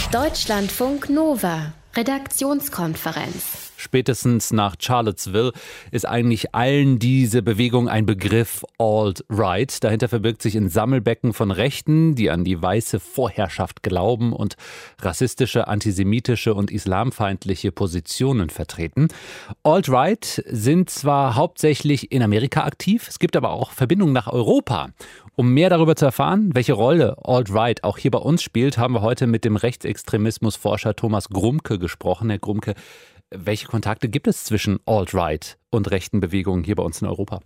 Deutschlandfunk Nova, Redaktionskonferenz. Spätestens nach Charlottesville ist eigentlich allen diese Bewegung ein Begriff Alt-Right. Dahinter verbirgt sich ein Sammelbecken von Rechten, die an die weiße Vorherrschaft glauben und rassistische, antisemitische und islamfeindliche Positionen vertreten. Alt-Right sind zwar hauptsächlich in Amerika aktiv, es gibt aber auch Verbindungen nach Europa. Um mehr darüber zu erfahren, welche Rolle Alt-Right auch hier bei uns spielt, haben wir heute mit dem Rechtsextremismusforscher Thomas Grumke gesprochen. Herr Grumke, welche Kontakte gibt es zwischen Alt-Right und rechten Bewegungen hier bei uns in Europa?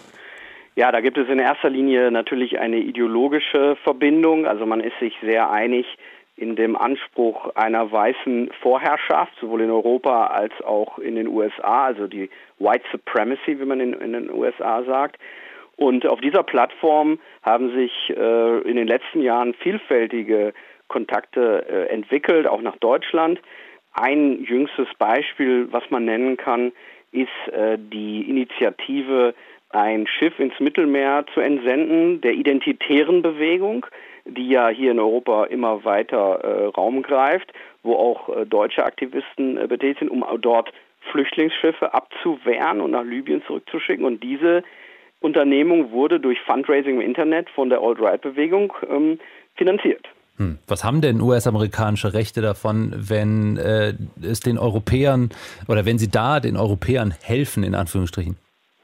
Ja, da gibt es in erster Linie natürlich eine ideologische Verbindung. Also man ist sich sehr einig in dem Anspruch einer weißen Vorherrschaft, sowohl in Europa als auch in den USA, also die White Supremacy, wie man in den USA sagt. Und auf dieser Plattform haben sich in den letzten Jahren vielfältige Kontakte entwickelt, auch nach Deutschland. Ein jüngstes Beispiel, was man nennen kann, ist die Initiative, ein Schiff ins Mittelmeer zu entsenden, der identitären Bewegung, die ja hier in Europa immer weiter Raum greift, wo auch deutsche Aktivisten betätigt sind, um dort Flüchtlingsschiffe abzuwehren und nach Libyen zurückzuschicken. Und diese Unternehmung wurde durch Fundraising im Internet von der Alt-Right-Bewegung finanziert. Was haben denn US-amerikanische Rechte davon, wenn es den Europäern oder wenn sie da den Europäern helfen, in Anführungsstrichen?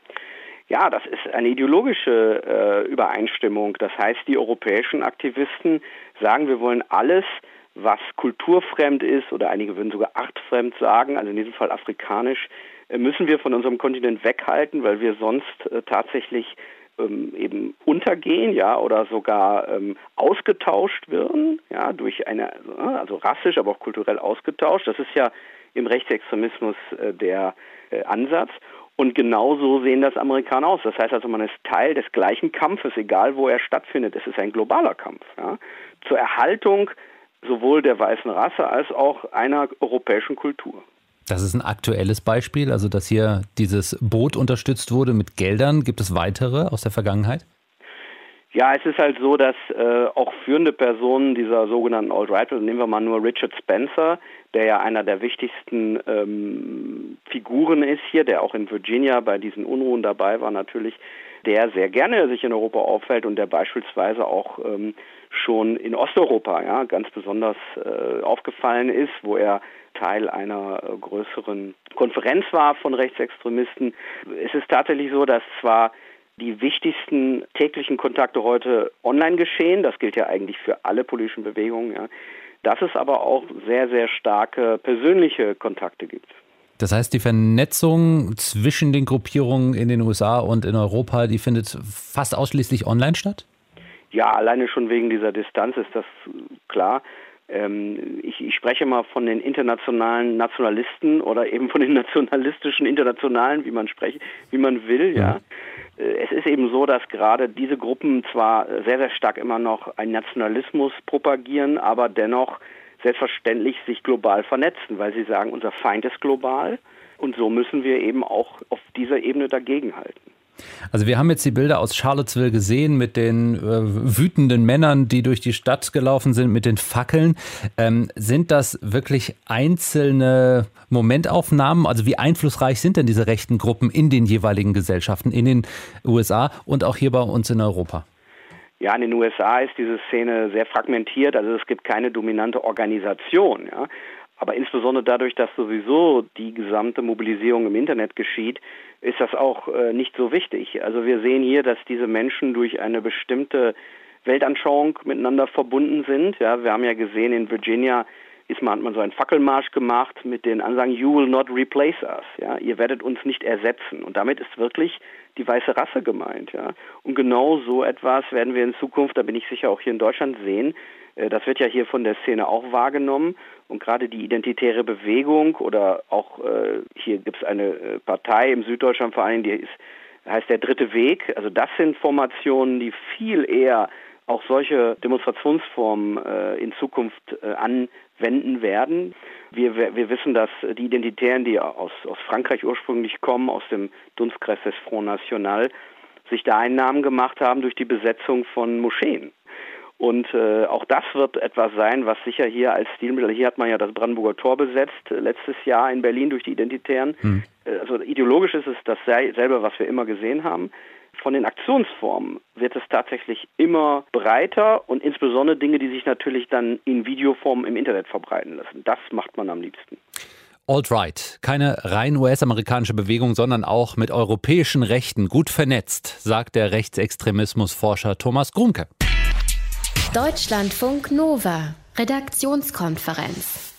Ja, das ist eine ideologische Übereinstimmung. Das heißt, die europäischen Aktivisten sagen, wir wollen alles, was kulturfremd ist, oder einige würden sogar artfremd sagen, also in diesem Fall afrikanisch, müssen wir von unserem Kontinent weghalten, weil wir sonst tatsächlich eben untergehen, ja, oder sogar ausgetauscht werden, ja, durch also rassisch, aber auch kulturell ausgetauscht. Das ist ja im Rechtsextremismus der Ansatz. Und genau so sehen das Amerikaner aus. Das heißt also, man ist Teil des gleichen Kampfes, egal wo er stattfindet. Es ist ein globaler Kampf, ja, zur Erhaltung sowohl der weißen Rasse als auch einer europäischen Kultur. Das ist ein aktuelles Beispiel, also dass hier dieses Boot unterstützt wurde mit Geldern. Gibt es weitere aus der Vergangenheit? Ja, es ist halt so, dass auch führende Personen dieser sogenannten Alt-Right, nehmen wir mal nur Richard Spencer, der ja einer der wichtigsten Figuren ist hier, der auch in Virginia bei diesen Unruhen dabei war natürlich, der sehr gerne sich in Europa aufhält und der beispielsweise auch schon in Osteuropa, ja, ganz besonders aufgefallen ist, wo er Teil einer größeren Konferenz war von Rechtsextremisten. Es ist tatsächlich so, dass zwar die wichtigsten täglichen Kontakte heute online geschehen, das gilt ja eigentlich für alle politischen Bewegungen, ja, dass es aber auch sehr, sehr starke persönliche Kontakte gibt. Das heißt, die Vernetzung zwischen den Gruppierungen in den USA und in Europa, die findet fast ausschließlich online statt? Ja, alleine schon wegen dieser Distanz ist das klar. Ich spreche mal von den internationalen Nationalisten oder eben von den nationalistischen Internationalen, wie man will, ja. Es ist eben so, dass gerade diese Gruppen zwar sehr, sehr stark immer noch einen Nationalismus propagieren, aber dennoch selbstverständlich sich global vernetzen, weil sie sagen, unser Feind ist global und so müssen wir eben auch auf dieser Ebene dagegenhalten. Also wir haben jetzt die Bilder aus Charlottesville gesehen mit den wütenden Männern, die durch die Stadt gelaufen sind, mit den Fackeln. Sind das wirklich einzelne Momentaufnahmen? Also wie einflussreich sind denn diese rechten Gruppen in den jeweiligen Gesellschaften, in den USA und auch hier bei uns in Europa? Ja, in den USA ist diese Szene sehr fragmentiert, also es gibt keine dominante Organisation, ja. Aber insbesondere dadurch, dass sowieso die gesamte Mobilisierung im Internet geschieht, ist das auch nicht so wichtig. Also wir sehen hier, dass diese Menschen durch eine bestimmte Weltanschauung miteinander verbunden sind. Ja, wir haben ja gesehen, in Virginia hat man so einen Fackelmarsch gemacht mit den Ansagen, you will not replace us. Ja, ihr werdet uns nicht ersetzen. Und damit ist wirklich die weiße Rasse gemeint. Ja. Und genau so etwas werden wir in Zukunft, da bin ich sicher, auch hier in Deutschland sehen. Das wird ja hier von der Szene auch wahrgenommen. Und gerade die identitäre Bewegung oder auch hier gibt es eine Partei im Süddeutschland vor allem, die heißt der Dritte Weg. Also das sind Formationen, die viel eher auch solche Demonstrationsformen in Zukunft anwenden werden. Wir wissen, dass die Identitären, die aus Frankreich ursprünglich kommen, aus dem Dunstkreis des Front National, sich da einen Namen gemacht haben durch die Besetzung von Moscheen. Und auch das wird etwas sein, was sicher hier als Stilmittel, hier hat man ja das Brandenburger Tor besetzt, letztes Jahr in Berlin durch die Identitären. Also ideologisch ist es dasselbe, was wir immer gesehen haben. Von den Aktionsformen wird es tatsächlich immer breiter und insbesondere Dinge, die sich natürlich dann in Videoform im Internet verbreiten lassen. Das macht man am liebsten. Alt-Right, keine rein US-amerikanische Bewegung, sondern auch mit europäischen Rechten gut vernetzt, sagt der Rechtsextremismusforscher Thomas Grumke. Deutschlandfunk Nova, Redaktionskonferenz.